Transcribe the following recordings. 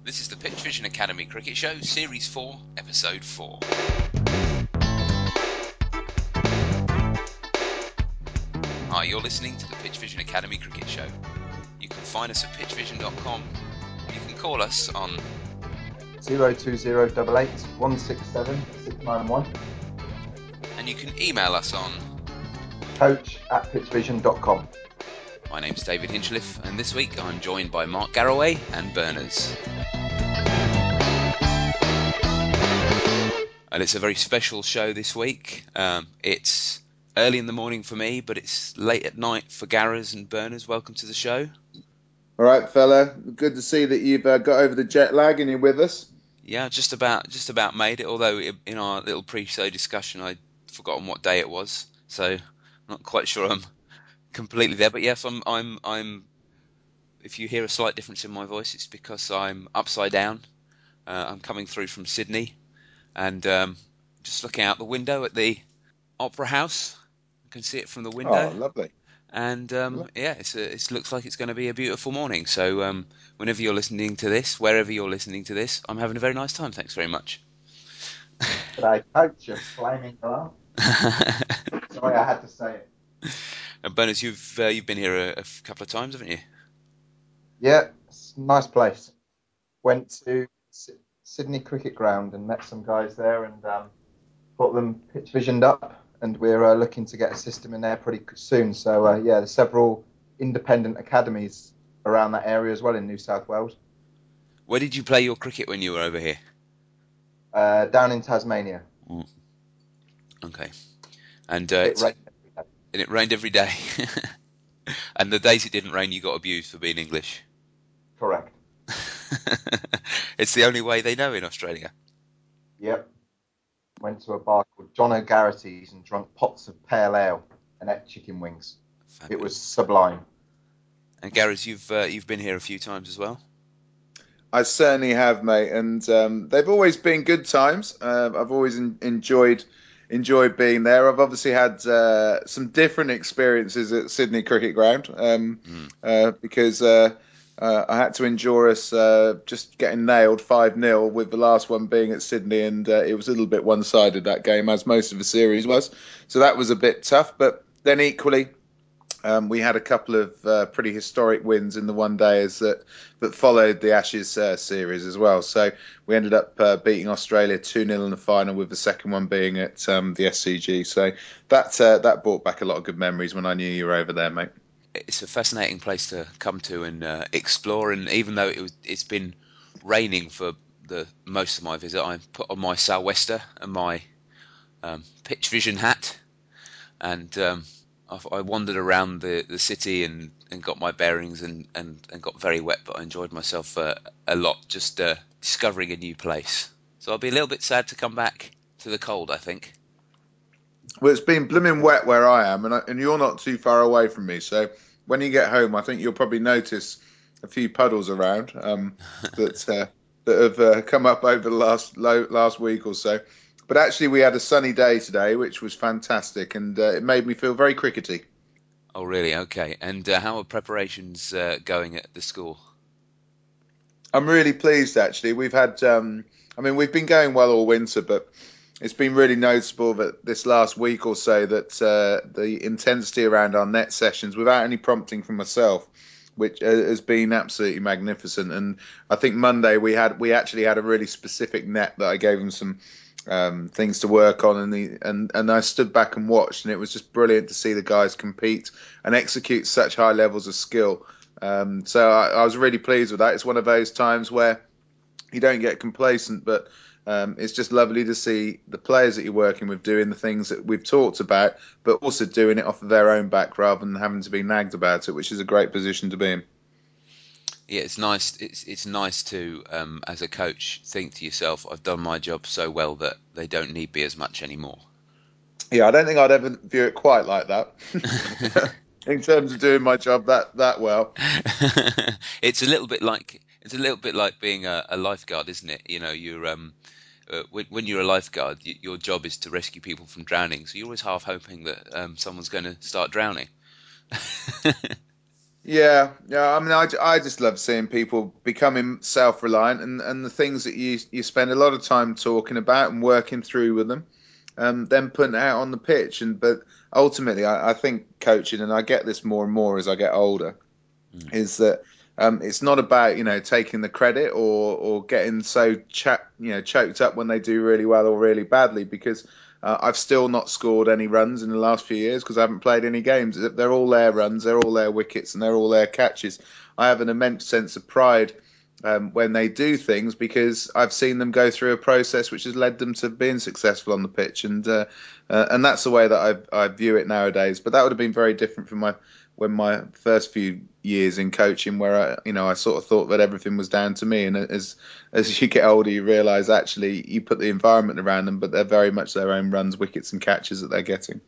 This is the Pitch Vision Academy Cricket Show, Series 4, Episode 4. Hi, you're listening to the Pitch Vision Academy Cricket Show. You can find us at pitchvision.com. You can call us on 02088 167 691 and you can email us on coach@pitchvision.com. My name's David Hinchliffe, and this week I'm joined by Mark Garraway and Berners. And it's a very special show this week. It's early in the morning for me, but it's late at night for Garras and Berners. Welcome to the show. All right, fella. Good to see that you've got over the jet lag and you're with us. Yeah, just about made it. Although in our little pre-show discussion, I'd forgotten what day it was, so I'm not quite sure I'm completely there. But yes, I'm. If you hear a slight difference in my voice, it's because I'm upside down. I'm coming through from Sydney, and just looking out the window at the Opera House. I can see it from the window. Oh, lovely. And yeah, it looks like it's going to be a beautiful morning. So whenever you're listening to this, wherever you're listening to this, I'm having a very nice time. Thanks very much. G'day, coach, you flaming alarm. Sorry, I had to say it. Berners, you've been here a couple of times, haven't you? Yeah, it's a nice place. Went to Sydney Cricket Ground and met some guys there and got them pitch visioned up. And we're looking to get a system in there pretty soon. So, yeah, there's several independent academies around that area as well in New South Wales. Where did you play your cricket when you were over here? Down in Tasmania. Okay. And It rained every day. it rained every day. And the days it didn't rain, you got abused for being English. Correct. It's the only way they know in Australia. Yep. Went to a bar called John O'Garrity's and drunk pots of pale ale and ate chicken wings. Fabulous. It was sublime. And Gareth, you've been here a few times as well. I certainly have, mate, and they've always been good times. I've always enjoyed being there. I've obviously had some different experiences at Sydney Cricket Ground because I had to endure us just getting nailed 5-0 with the last one being at Sydney, and it was a little bit one-sided, that game, as most of the series was. So that was a bit tough, but then equally we had a couple of pretty historic wins in the one days that followed the Ashes series as well. So we ended up beating Australia 2-0 in the final, with the second one being at the SCG. So that brought back a lot of good memories when I knew you were over there, mate. It's a fascinating place to come to and explore. And even though it's been raining for the most of my visit, I put on my sou'wester and my pitch vision hat, and I wandered around the city and got my bearings and got very wet, but I enjoyed myself a lot, just discovering a new place. So I'll be a little bit sad to come back to the cold, I think. Well, it's been blooming wet where I am, and you're not too far away from me. So when you get home, I think you'll probably notice a few puddles around that have come up over the last week or so. But actually, we had a sunny day today, which was fantastic, and it made me feel very crickety. Oh, really? Okay. And how are preparations going at the school? I'm really pleased, actually. We've had, we've been going well all winter, but it's been really noticeable that this last week or so that the intensity around our net sessions, without any prompting from myself, which has been absolutely magnificent. And I think Monday we actually had a really specific net that I gave them some things to work on, and I stood back and watched, and it was just brilliant to see the guys compete and execute such high levels of skill. So I was really pleased with that. It's one of those times where you don't get complacent, but it's just lovely to see the players that you're working with doing the things that we've talked about, but also doing it off of their own back rather than having to be nagged about it, which is a great position to be in. Yeah, it's nice. It's nice to, as a coach, think to yourself, "I've done my job so well that they don't need me as much anymore." Yeah, I don't think I'd ever view it quite like that in terms of doing my job that well. It's a little bit like being a lifeguard, isn't it? You know, you're when you're a lifeguard, your job is to rescue people from drowning. So you're always half hoping that someone's going to start drowning. Yeah. I mean, I just love seeing people becoming self-reliant, and the things that you spend a lot of time talking about and working through with them, then putting it out on the pitch. But ultimately, I think coaching, and I get this more and more as I get older, Mm. is that it's not about taking the credit or getting so choked up when they do really well or really badly, because I've still not scored any runs in the last few years because I haven't played any games. They're all their runs, they're all their wickets, and they're all their catches. I have an immense sense of pride when they do things, because I've seen them go through a process which has led them to being successful on the pitch, and that's the way that I view it nowadays. But that would have been very different from my first few years in coaching, where I sort of thought that everything was down to me. And as you get older, you realise actually you put the environment around them, but they're very much their own runs, wickets, and catches that they're getting.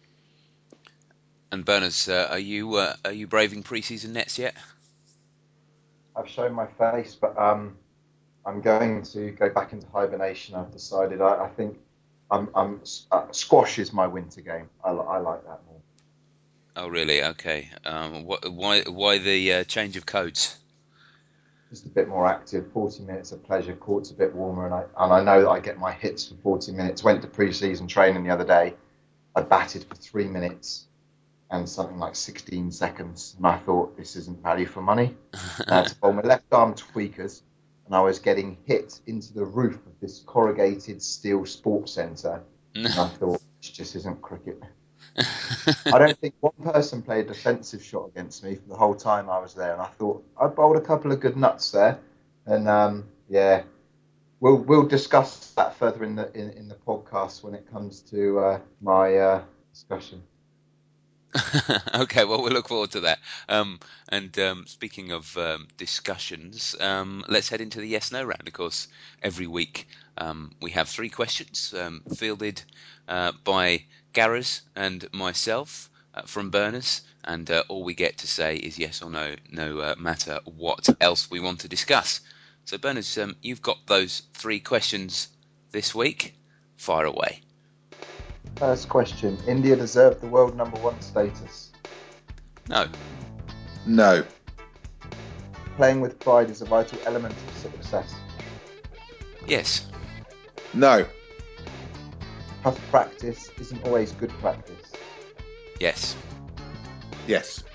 And Berners, are you braving pre-season nets yet? I've shown my face, but I'm going to go back into hibernation. I've decided. I think squash is my winter game. I like that more. Oh, really? Okay. Why the change of codes? Just a bit more active. 40 minutes of pleasure. Court's a bit warmer, and I know that I get my hits for 40 minutes. Went to pre-season training the other day. I batted for 3 minutes and something like 16 seconds, and I thought this isn't value for money. And I had to bowl my left arm tweakers, and I was getting hit into the roof of this corrugated steel sports centre, and I thought this just isn't cricket. I don't think one person played a defensive shot against me for the whole time I was there, and I thought I bowled a couple of good nuts there, and yeah, we'll discuss that further in the podcast when it comes to my discussion. Okay, well, we'll look forward to that. And speaking of discussions, let's head into the yes/no round. Of course, every week we have three questions fielded by Gareth and myself from Berners, and all we get to say is yes or no, no matter what else we want to discuss. So, Berners, you've got those three questions this week. Fire away. First question: India deserved the world #1 status. No. No. Playing with pride is a vital element of success. Yes. No. Tough practice isn't always good practice. Yes. Yes.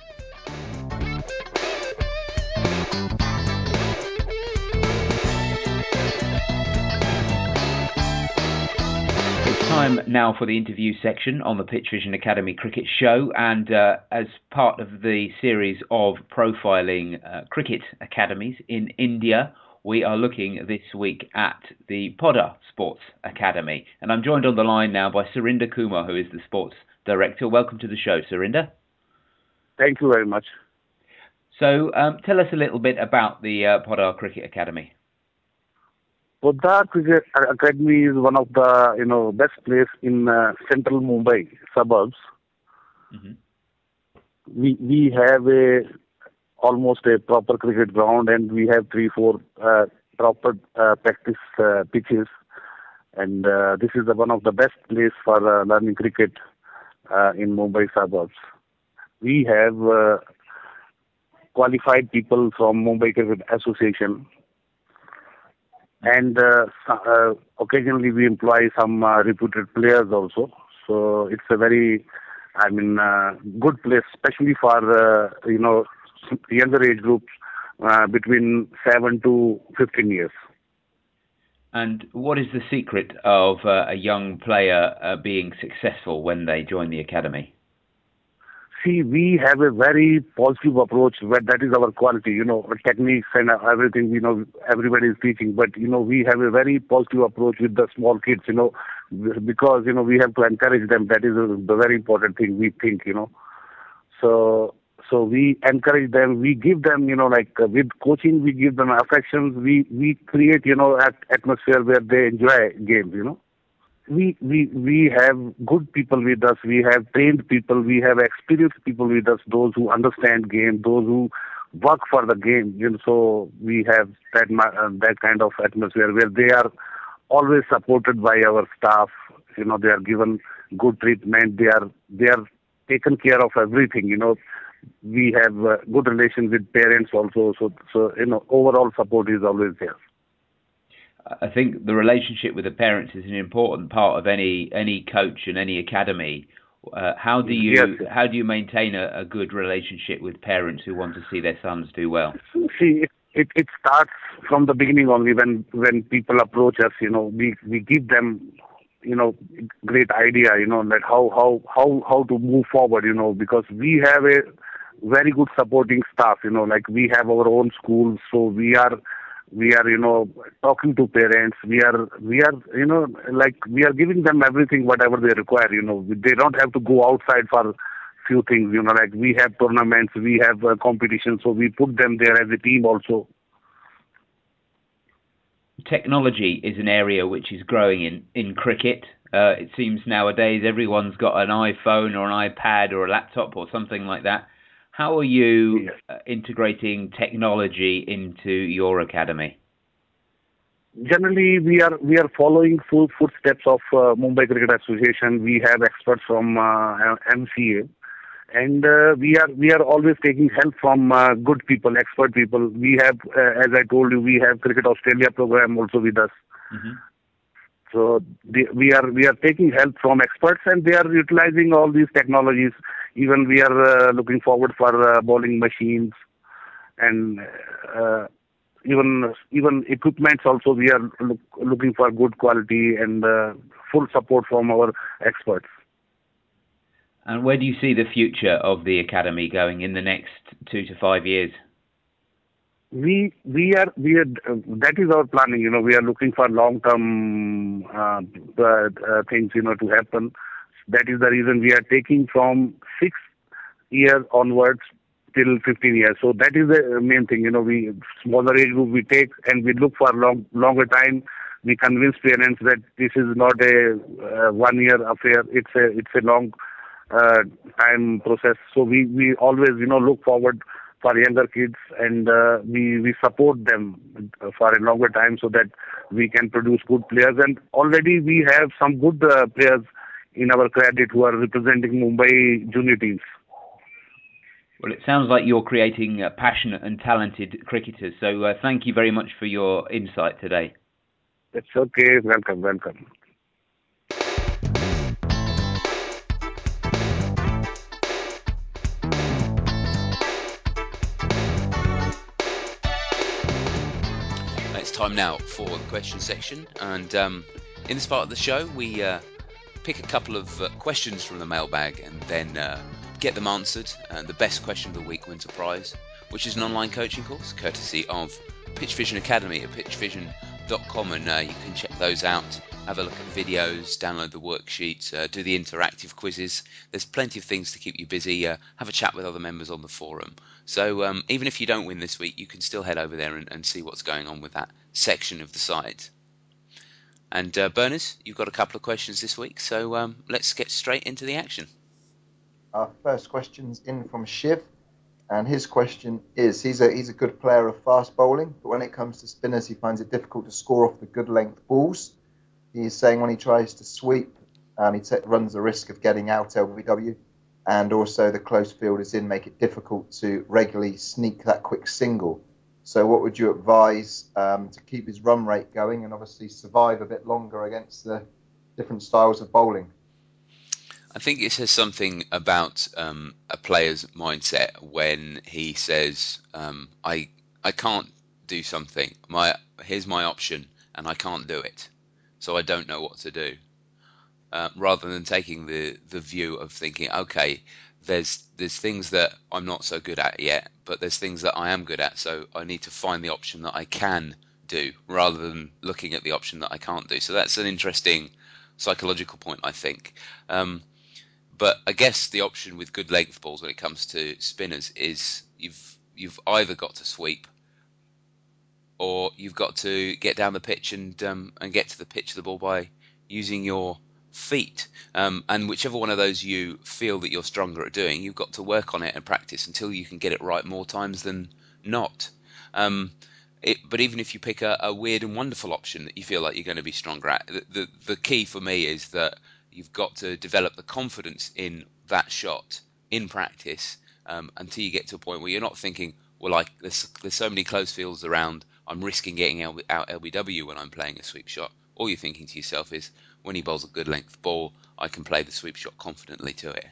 Time now for the interview section on the Pitch Vision Academy Cricket Show, and as part of the series of profiling cricket academies in India, we are looking this week at the Poddar Sports Academy, and I'm joined on the line now by Surinder Kumar, who is the sports director. Welcome to the show, Surinder. Thank you very much. So tell us a little bit about the Poddar Cricket Academy. Poddar Cricket Academy is one of the best place in central Mumbai suburbs. Mm-hmm. We have almost a proper cricket ground, and we have 3-4 proper practice pitches, and this is one of the best place for learning cricket in Mumbai suburbs. We have qualified people from Mumbai Cricket Association. And occasionally we employ some reputed players also. So it's a very, good place, especially for, younger age groups between 7 to 15 years. And what is the secret of a young player being successful when they join the academy? See, we have a very positive approach. That is our quality, techniques and everything, everybody is teaching. But, we have a very positive approach with the small kids, because, we have to encourage them. That is the very important thing we think, So we encourage them. We give them, with coaching, we give them affections. We create, atmosphere where they enjoy games, We have good people with us. We have trained people. We have experienced people with us. Those who understand game. Those who work for the game. So we have that kind of atmosphere where they are always supported by our staff. They are given good treatment. They are taken care of everything. we have good relations with parents also. So overall support is always there. I think the relationship with the parents is an important part of any coach and any academy. How do you maintain a good relationship with parents who want to see their sons do well? See, it starts from the beginning only when people approach us. We give them great idea. That how to move forward. Because we have a very good supporting staff. Like we have our own schools, so we are talking to parents. We are we are giving them everything whatever they require. They don't have to go outside for few things. Like we have tournaments, we have competitions, so we put them there as a team also. Technology is an area which is growing in cricket. It seems nowadays everyone's got an iPhone or an iPad or a laptop or something like that. How are you integrating technology into your academy? Generally, we are following footsteps of Mumbai Cricket Association. We have experts from MCA, and we are always taking help from good people, expert people. We have, as I told you, we have Cricket Australia program also with us. Mm-hmm. So we are taking help from experts, and they are utilizing all these technologies. Even we are looking forward for bowling machines, and even equipments also. We are looking for good quality and full support from our experts. And where do you see the future of the academy going in the next 2 to 5 years? We are that is our planning. We are looking for long term things to happen. That is the reason we are taking from 6 years onwards till 15 years. So that is the main thing. We smaller age group we take, and we look for longer time. We convince parents that this is not a 1 year affair. It's a long time process. So we always look forward for younger kids, and we support them for a longer time so that we can produce good players. And already we have some good players in our credit who are representing Mumbai junior teams. Well, it sounds like you're creating passionate and talented cricketers. So thank you very much for your insight today. It's okay. Welcome. It's time now for the question section, and in this part of the show we pick a couple of questions from the mailbag and then get them answered, and the best question of the week wins a prize, which is an online coaching course courtesy of Pitch Vision Academy at pitchvision.com, and you can check those out, have a look at videos, download the worksheets, do the interactive quizzes. There's plenty of things to keep you busy. Have a chat with other members on the forum. So even if you don't win this week, you can still head over there and see what's going on with that section of the site. And Berners, you've got a couple of questions this week, so let's get straight into the action. Our first question's in from Shiv, and his question is: he's a good player of fast bowling, but when it comes to spinners, he finds it difficult to score off the good length balls. He's saying when he tries to sweep, he runs the risk of getting out LBW, and also the close fielders in make it difficult to regularly sneak that quick single. So what would you advise to keep his run rate going and obviously survive a bit longer against the different styles of bowling? I think it says something about a player's mindset when he says, I can't do something. Here's my option and I can't do it, so I don't know what to do. Rather than taking the view of thinking, okay, there's things that I'm not so good at yet, but there's things that I am good at, so I need to find the option that I can do, rather than looking at the option that I can't do. So that's an interesting psychological point, I think. But I guess the option with good length balls when it comes to spinners is you've either got to sweep, or you've got to get down the pitch and get to the pitch of the ball by using your feet, and whichever one of those you feel that you're stronger at doing, you've got to work on it and practice until you can get it right more times than not. But even if you pick a weird and wonderful option that you feel like you're going to be stronger at, the key for me is that you've got to develop the confidence in that shot in practice, until you get to a point where you're not thinking, well, like there's so many close fields around, I'm risking getting out LBW when I'm playing a sweep shot. All you're thinking to yourself is, when he bowls a good length ball, I can play the sweep shot confidently to it.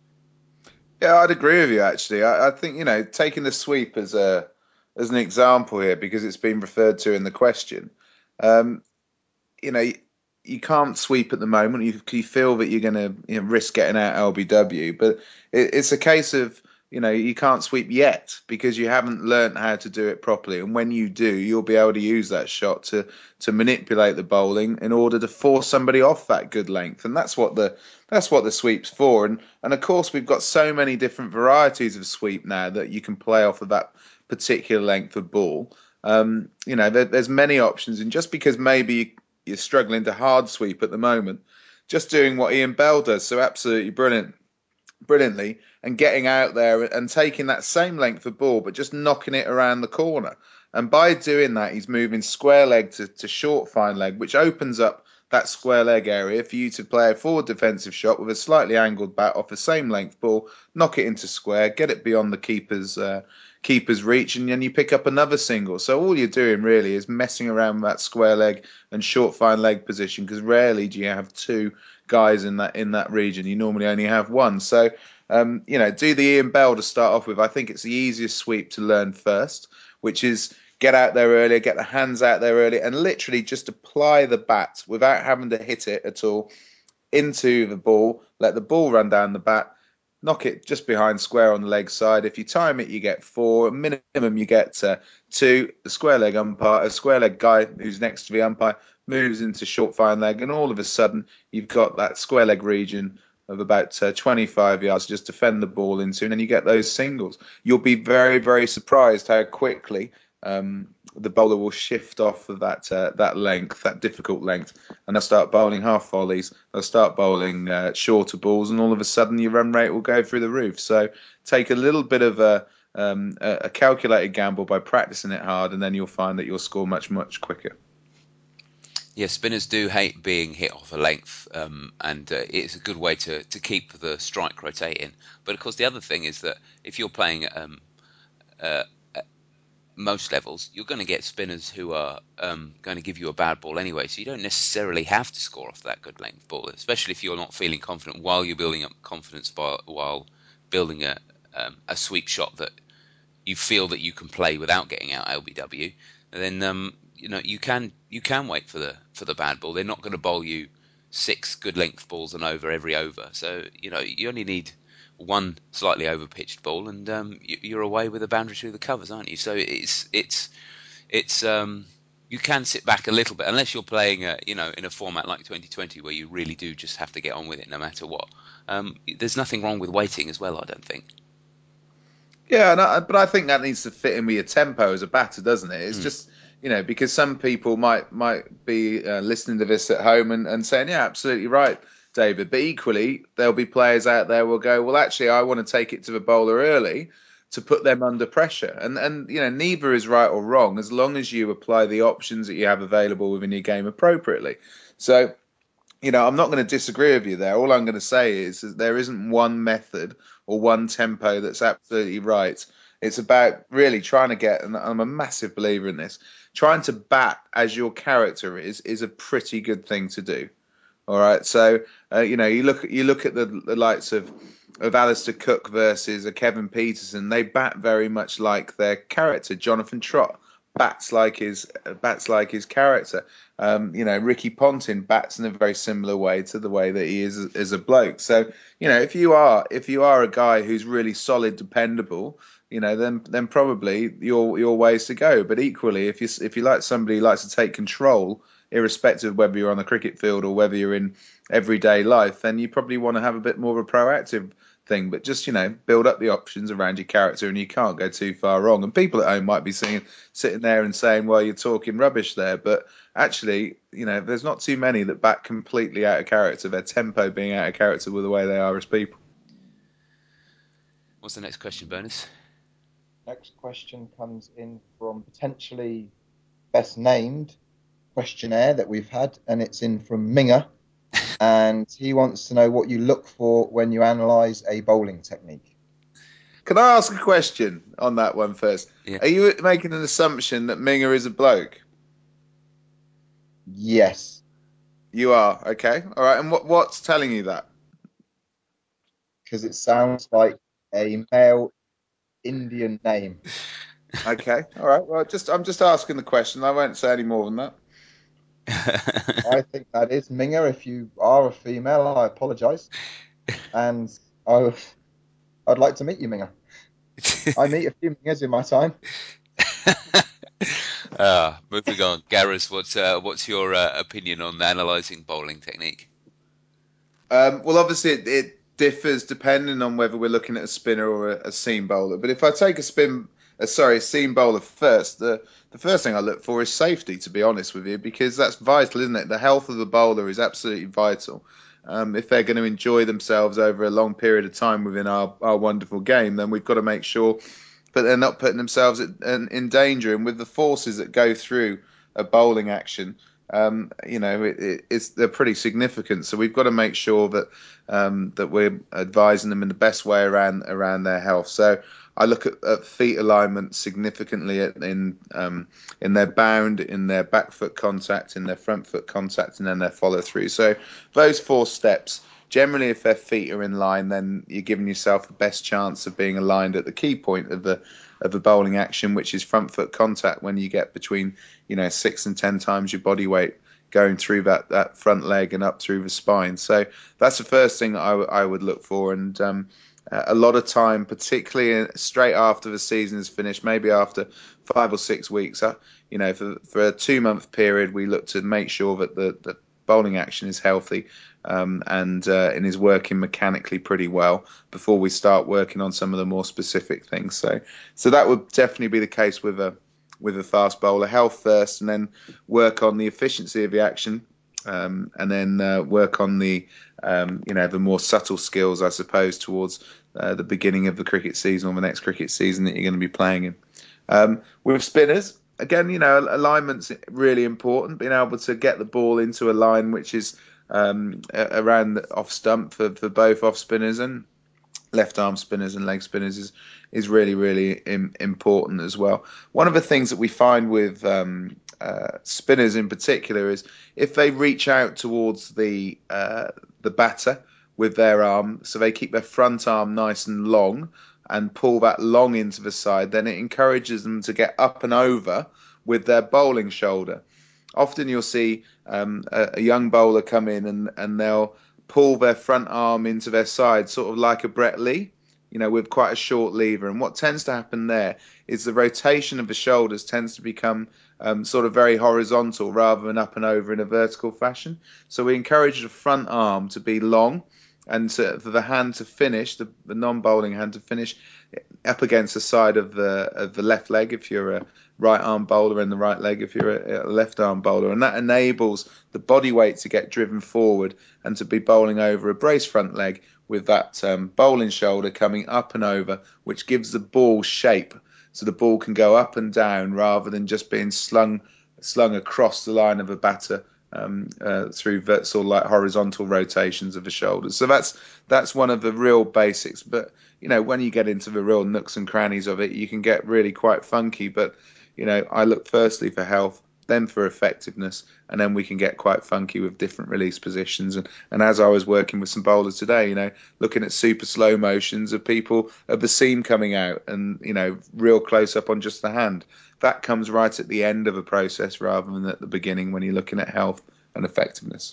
Yeah, I'd agree with you actually. I think, taking the sweep as an example here, because it's been referred to in the question. Um, you know, you can't sweep at the moment. You feel that you're going to risk getting out LBW, but it's a case of you can't sweep yet because you haven't learnt how to do it properly. And when you do, you'll be able to use that shot to manipulate the bowling in order to force somebody off that good length. And that's what the sweep's for. And of course, we've got so many different varieties of sweep now that you can play off of that particular length of ball. There's many options, and just because maybe you're struggling to hard sweep at the moment, just doing what Ian Bell does so absolutely brilliantly, and getting out there and taking that same length of ball, but just knocking it around the corner. And by doing that, he's moving square leg to short fine leg, which opens up that square leg area for you to play a forward defensive shot with a slightly angled bat off the same length ball, knock it into square, get it beyond the keeper's reach, and then you pick up another single. So all you're doing really is messing around with that square leg and short fine leg position, because rarely do you have two guys in that region. You normally only have one. So do the Ian Bell to start off with. I think it's the easiest sweep to learn first, which is get out there earlier, get the hands out there early, and literally just apply the bat without having to hit it at all into the ball. Let the ball run down the bat. Knock it just behind square on the leg side. If you time it, you get 4. Minimum, you get 2. The square leg guy who's next to the umpire moves into short fine leg, and all of a sudden you've got that square leg region of about 25 yards to just defend the ball into, and then you get those singles. You'll be very, very surprised how quickly the bowler will shift off of that length, that difficult length, and they'll start bowling half volleys. They'll start bowling shorter balls, and all of a sudden your run rate will go through the roof. So take a little bit of a calculated gamble by practicing it hard, and then you'll find that you'll score much, much quicker. Yeah, spinners do hate being hit off a length, and it's a good way to keep the strike rotating. But of course, the other thing is that if you're playing at most levels, you're going to get spinners who are going to give you a bad ball anyway. So you don't necessarily have to score off that good length ball, especially if you're not feeling confident while you're building up confidence while building a sweep shot that you feel that you can play without getting out LBW. Then you can wait for the bad ball. They're not going to bowl you 6 good length balls and over every over. So you only need one slightly over pitched ball, and you're away with a boundary through the covers, aren't you? So it's you can sit back a little bit, unless you're playing in a format like 2020 where you really do just have to get on with it no matter what. There's nothing wrong with waiting as well, I don't think. Yeah, but I think that needs to fit in with your tempo as a batter, doesn't it? It's just, because some people might be listening to this at home and saying, yeah, absolutely right, David. But equally, there'll be players out there will go, well, actually, I want to take it to the bowler early to put them under pressure. And neither is right or wrong as long as you apply the options that you have available within your game appropriately. So, I'm not going to disagree with you there. All I'm going to say is that there isn't one method or one tempo that's absolutely right. It's about really trying to get, and I'm a massive believer in this, trying to bat as your character is a pretty good thing to do. All right, so you look at the likes of Alistair Cook versus a Kevin Peterson. They bat very much like their character. Jonathan Trott bats like his character. Ricky Ponting bats in a very similar way to the way that he is as a bloke. So if you are a guy who's really solid, dependable, then probably your ways to go. But equally, if you like somebody who likes to take control, irrespective of whether you're on the cricket field or whether you're in everyday life, then you probably want to have a bit more of a proactive thing. But just build up the options around your character, and you can't go too far wrong. And people at home might be sitting there and saying, well, you're talking rubbish there, but actually there's not too many that bat completely out of character, their tempo being out of character with the way they are as people. What's the next question, Bonus? Next question comes in from potentially best named questionnaire that we've had, and it's in from Minger, and he wants to know what you look for when you analyse a bowling technique. Can I ask a question on that one first? Yeah. Are you making an assumption that Minger is a bloke? Yes, You are. Okay. All right. And what's telling you that? because it sounds like a male Indian name. Okay. All right. Well, I'm just asking the question. I won't say any more than that. I think that is Minger. If you are a female, I apologise, and I, I'd like to meet you, Minger. I meet a few Mingers in my time. Moving on, Gareth, what's your opinion on analysing bowling technique? Well, obviously it differs depending on whether we're looking at a spinner or a seam bowler. But if I take a seam bowler first, the first thing I look for is safety, to be honest with you, because that's vital, isn't it? The health of the bowler is absolutely vital. If they're going to enjoy themselves over a long period of time within our wonderful game, then we've got to make sure that they're not putting themselves in danger. And with the forces that go through a bowling action, they're pretty significant. So we've got to make sure that we're advising them in the best way around their health. So I look at feet alignment significantly in their bound, in their back foot contact, in their front foot contact, and then their follow through. So those 4 steps. Generally, if their feet are in line, then you're giving yourself the best chance of being aligned at the key point of the bowling action, which is front foot contact. When you get between 6 and 10 times your body weight going through that front leg and up through the spine. So that's the first thing I would look for. And a lot of time, particularly straight after the season is finished, maybe after 5 or 6 weeks, for a 2-month period, we look to make sure that the bowling action is healthy and is working mechanically pretty well before we start working on some of the more specific things. So that would definitely be the case with a fast bowler. Health first, and then work on the efficiency of the action, and then work on the the more subtle skills, I suppose, towards the beginning of the cricket season or the next cricket season that you're going to be playing in. With spinners, again, alignment's really important. Being able to get the ball into a line which is around the off stump for both off spinners and left arm spinners and leg spinners is really, really important as well. One of the things that we find with spinners in particular is if they reach out towards the batter with their arm, so they keep their front arm nice and long and pull that long into the side, then it encourages them to get up and over with their bowling shoulder. Often you'll see a young bowler come in and they'll pull their front arm into their side, sort of like a Brett Lee, with quite a short lever. And what tends to happen there is the rotation of the shoulders tends to become sort of very horizontal rather than up and over in a vertical fashion. So we encourage the front arm to be long and for the hand to finish, the non-bowling hand to finish up against the side of the left leg if you're a right arm bowler, and the right leg if you're a left arm bowler, and that enables the body weight to get driven forward and to be bowling over a brace front leg with that bowling shoulder coming up and over, which gives the ball shape, so the ball can go up and down rather than just being slung across the line of a batter through sort of like horizontal rotations of the shoulders. So that's one of the real basics. But when you get into the real nooks and crannies of it, you can get really quite funky. But I look firstly for health, then for effectiveness, and then we can get quite funky with different release positions. And as I was working with some bowlers today, looking at super slow motions of people of the seam coming out and real close up on just the hand. That comes right at the end of a process rather than at the beginning when you're looking at health and effectiveness.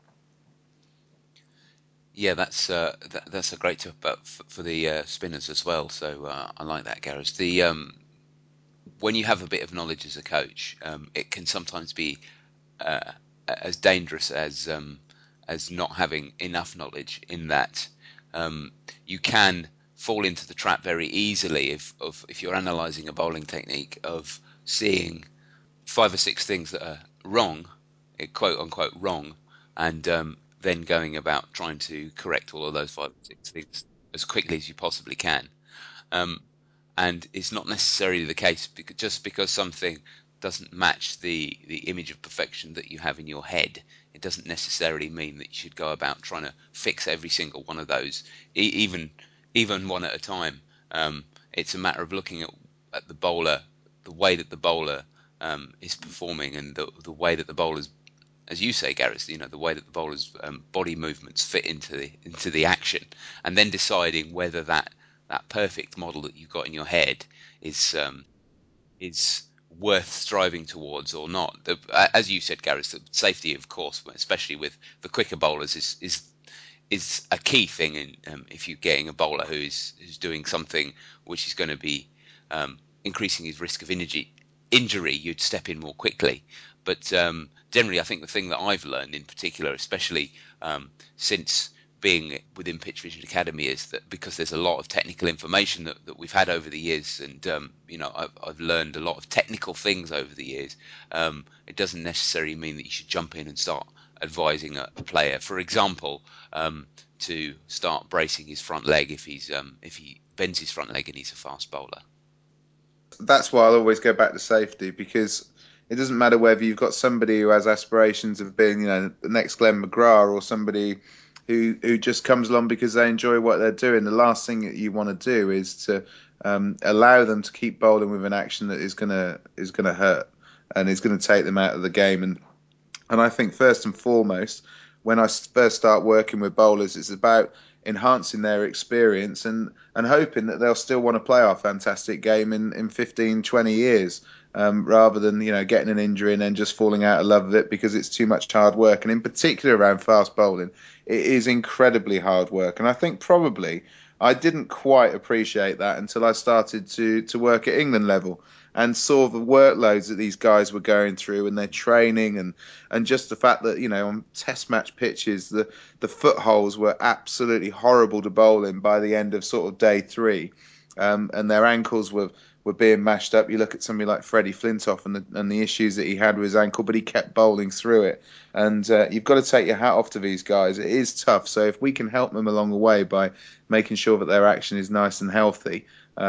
Yeah, that's a great tip for the spinners as well. So I like that, Gareth. When you have a bit of knowledge as a coach, it can sometimes be uh, as dangerous as not having enough knowledge. In that you can fall into the trap very easily if you're analysing a bowling technique of seeing 5 or 6 things that are wrong, quote unquote wrong, and then going about trying to correct all of those 5 or 6 things as quickly as you possibly can. Um, and it's not necessarily the case just because something doesn't match the image of perfection that you have in your head. It doesn't necessarily mean that you should go about trying to fix every single one of those, even one at a time. It's a matter of looking at the bowler, the way that the bowler is performing, and the way that the bowler's, as you say, Gareth, the way that the bowler's body movements fit into the action, and then deciding whether that perfect model that you've got in your head is worth striving towards or not. As you said, Gareth, the safety, of course, especially with the quicker bowlers, is a key thing. In if you're getting a bowler who's doing something which is going to be increasing his risk of injury, you'd step in more quickly. But generally, I think the thing that I've learned in particular, especially since being within Pitch Vision Academy, is that because there's a lot of technical information that we've had over the years, and I've learned a lot of technical things over the years. It doesn't necessarily mean that you should jump in and start advising a player, for example, to start bracing his front leg if he bends his front leg and he's a fast bowler. That's why I'll always go back to safety, because it doesn't matter whether you've got somebody who has aspirations of being, the next Glenn McGrath, or somebody who just comes along because they enjoy what they're doing. The last thing that you want to do is to allow them to keep bowling with an action that is gonna hurt and is going to take them out of the game. And I think first and foremost, when I first start working with bowlers, it's about enhancing their experience and hoping that they'll still want to play our fantastic game in 15, 20 years, rather than, getting an injury and then just falling out of love with it because it's too much hard work. And in particular around fast bowling, it is incredibly hard work. And I think probably I didn't quite appreciate that until I started to work at England level and saw the workloads that these guys were going through and their training, and just the fact that, on test match pitches, the footholes were absolutely horrible to bowl in by the end of sort of day 3, and their ankles were being mashed up. You look at somebody like Freddie Flintoff and the issues that he had with his ankle, but he kept bowling through it. And you've got to take your hat off to these guys. It is tough. So if we can help them along the way by making sure that their action is nice and healthy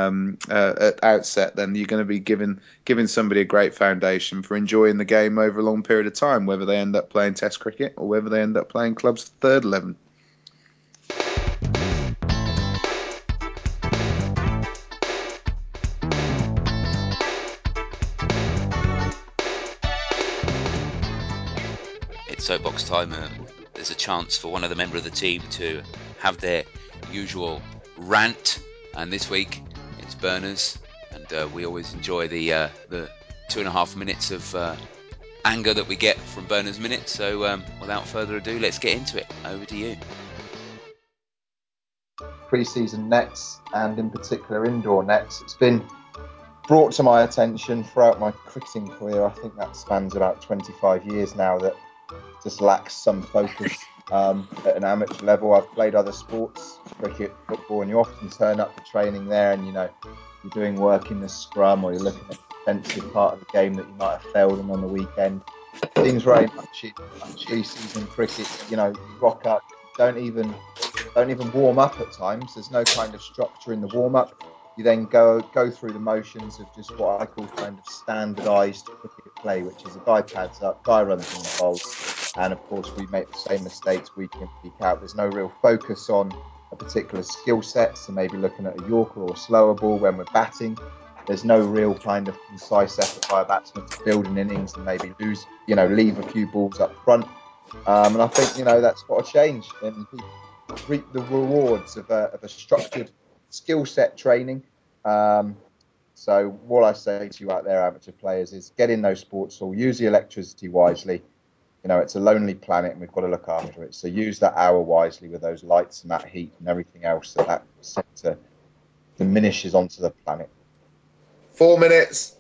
at outset, then you're going to be giving somebody a great foundation for enjoying the game over a long period of time, whether they end up playing Test cricket or whether they end up playing clubs third 11. It's soapbox time. There's a chance for one of the members of the team to have their usual rant, and this week it's Berners, and we always enjoy the 2.5 minutes of anger that we get from Berners Minute. So without further ado, let's get into it. Over to you. Pre-season nets, and in particular indoor nets, it's been brought to my attention throughout my cricketing career. I think that spans about 25 years now, that just lacks some focus at an amateur level. I've played other sports, cricket, football, and you often turn up for training there and you're doing work in the scrum, or you're looking at the defensive part of the game that you might have failed in on the weekend. Seems very much in pre-season cricket, you rock up, don't even warm up at times. There's no kind of structure in the warm-up. You then go through the motions of just what I call kind of standardised cricket play, which is a guy pads up, guy runs in the bowls, and of course we make the same mistakes week in, week out. There's no real focus on a particular skill set, so maybe looking at a Yorker or a slower ball when we're batting. There's no real kind of concise effort by a batsman to build an innings and maybe leave a few balls up front. And I think, that's got to change, and people reap the rewards of a structured skill set training. So what I say to you out there, amateur players, is get in those sports hall, use the electricity wisely. It's a lonely planet and we've got to look after it. So use that hour wisely with those lights and that heat and everything else that sector diminishes onto the planet. 4 minutes.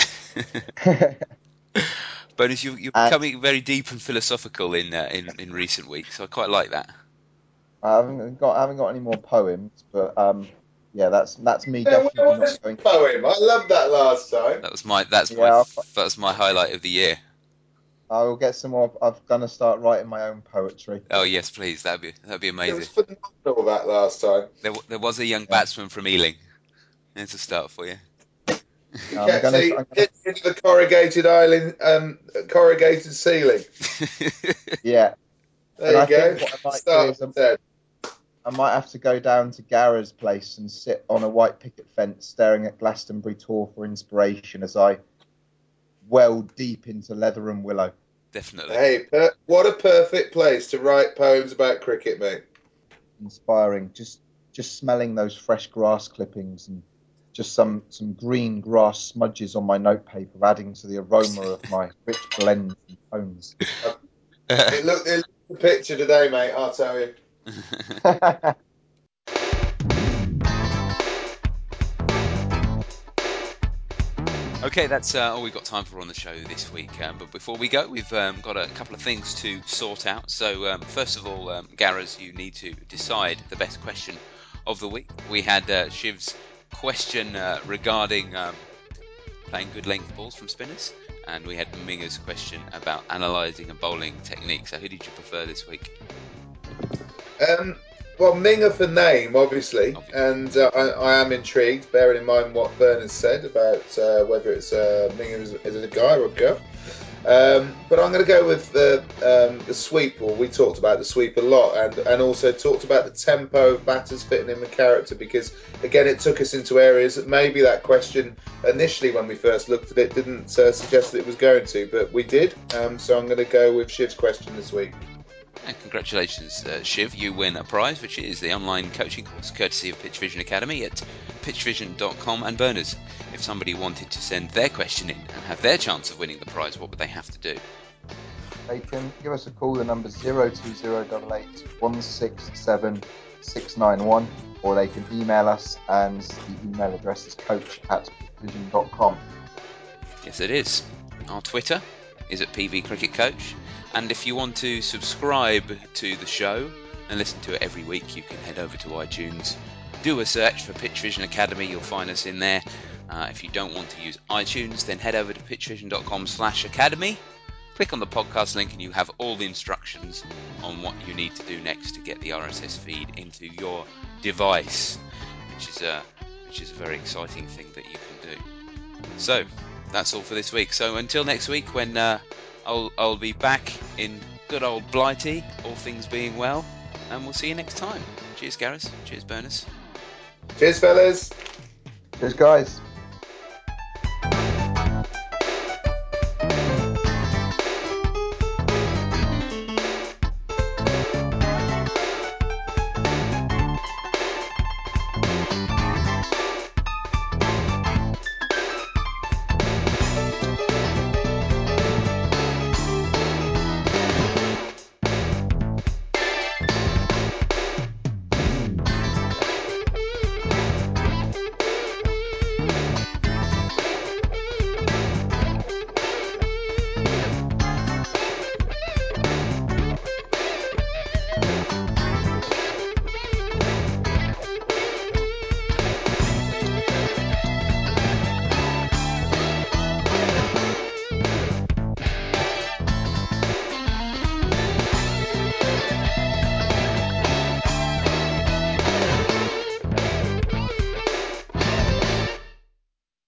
Bonus, you're becoming very deep and philosophical in recent weeks. So I quite like that. I haven't got any more poems, but yeah, that's me. Yeah, definitely not going. Poem. I loved that last time. That was my highlight of the year. I will get some more. I'm gonna start writing my own poetry. Oh yes, please. That'd be amazing. It was phenomenal that last time. There was a young batsman from Ealing. There's a start for you. I'm gonna into the corrugated island, corrugated ceiling. Yeah. There you go. Think what I might do is I might have to go down to Garra's place and sit on a white picket fence staring at Glastonbury Tor for inspiration as I weld deep into Leather and Willow. Definitely. Hey, what a perfect place to write poems about cricket, mate. Inspiring. Just smelling those fresh grass clippings and just some green grass smudges on my notepaper, adding to the aroma of my rich blends and tones. It looked the picture today, mate, I'll tell you. Okay, that's all we've got time for on the show this week. But before we go, we've got a couple of things to sort out. So first of all, Garras, you need to decide the best question of the week. We had Shiv's question regarding playing good length balls from spinners, and we had Minga's question about analysing a bowling technique. So who did you prefer this week? Well, Minga for name, obviously, and I am intrigued, bearing in mind what Bernard said about whether it's Minga is a guy or a girl. But I'm going to go with the sweep ball. We talked about the sweep a lot, and also talked about the tempo of batters fitting in the character, because again, it took us into areas that maybe that question initially, when we first looked at it, didn't suggest that it was going to, but we did. So I'm going to go with Shiv's question this week. And congratulations, Shiv, you win a prize, which is the online coaching course, courtesy of Pitch Vision Academy at pitchvision.com. And Burners, if somebody wanted to send their question in and have their chance of winning the prize, what would they have to do? They can give us a call, the number 02088 167 691, or they can email us, and the email address is coach@pitchvision.com. Yes, it is. Our Twitter is at PV Cricket Coach. And if you want to subscribe to the show and listen to it every week, you can head over to iTunes. Do a search for Pitch Vision Academy, you'll find us in there. If you don't want to use iTunes, then head over to pitchvision.com/academy. Click on the podcast link and you have all the instructions on what you need to do next to get the RSS feed into your device, which is a very exciting thing that you can do. So, that's all for this week. So until next week, when I'll be back in good old Blighty, all things being well, and we'll see you next time. Cheers, Garras. Cheers, Burners. Cheers, fellas. Cheers, guys.